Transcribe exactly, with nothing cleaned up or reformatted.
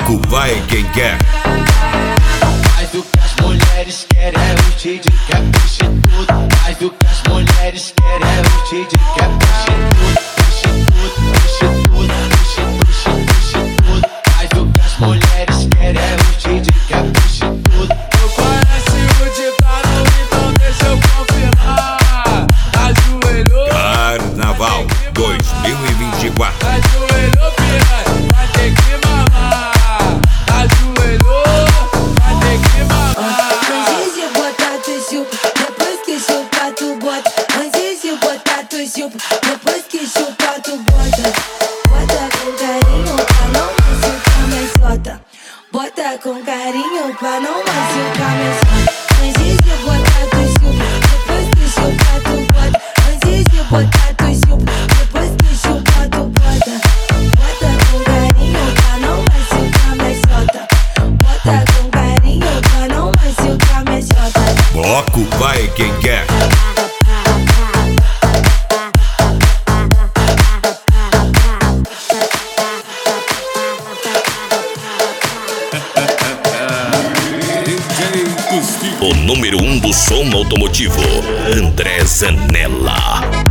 Bloco vai quem quer. Mas o que as mulheres querem é o Didi que é prostituto. Mas o que as mulheres querem é o Didi que é prostituto. Prostituto, prostituto, prostituto, prostituto. Mas o que as mulheres querem é o Didi que é prostituto. Eu conheço o ditado, então deixa eu confirmar. Ajoelhou, Carnaval dois mil e vinte e quatro. ajoelhou, piranha, vai ter que mamar. Ajoelhou, vai ter que mamar. Antes de botar tu chupa, depois que chupa tu bota. Antes de botar tu chupa, depois que chupa tu bota. Bota com carinho pra não machucar minha sota. Bota com carinho pra não machucar minha sota. Antes de botar tu chupa, depois que chupa tu bota. Antes de botar tu chupa, depois que chupa tu bota. Bota com carinho pra não machucar minha sota. Bota com carinho pra não machucar minha sota. Bloco vai quem quer. O número um do som automotivo, André Zanella.